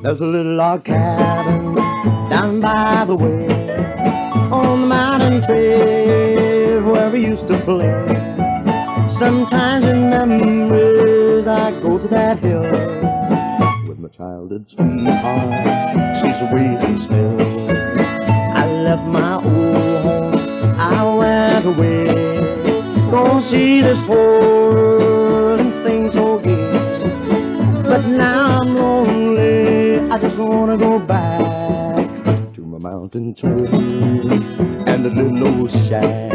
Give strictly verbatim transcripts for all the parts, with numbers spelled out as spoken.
There's a little log cabin down by the way, on the mountain trail where we used to play. Sometimes in memories I go to that hill with my childhood sweetheart. She's waiting still. I left my old home, I went away. Don't see this world and things so gay, but now I'm lonely. I just wanna go back to my mountain trail and the little old shack.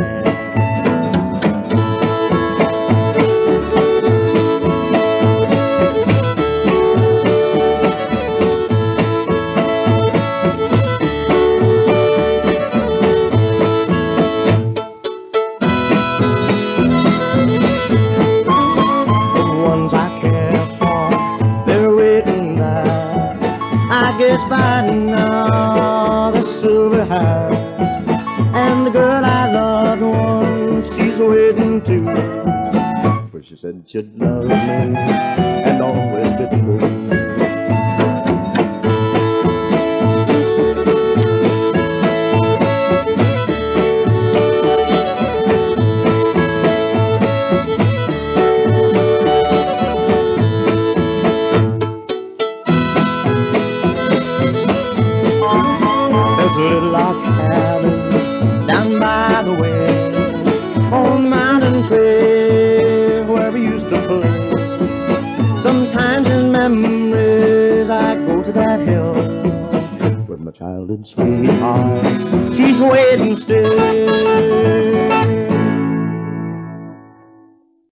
I guess by now the silver hair and the girl I loved once, she's waiting too. But she said she'd love me and always be true. There's a little log cabin down by the way, on the mountain trail where we used to play. Sometimes in memories I go to that hill with my childhood sweetheart. She's waiting still.